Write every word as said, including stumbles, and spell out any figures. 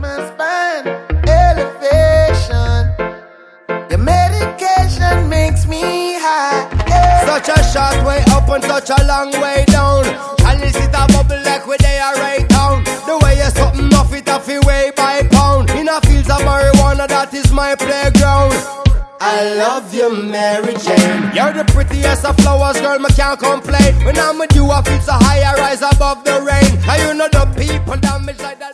my spine. Elevation. Your medication makes me high. Hey. Such a short way up and such a long way down. And is it a bubble like where they are right down? The way you're something off it off your way by pound. In a fields of marijuana, that is my playground. I love you, Mary Jane. You're the prettiest of flowers, girl, me can't complain. When I'm with you, I feel so high, I rise above the rain. And you know the people damage like that.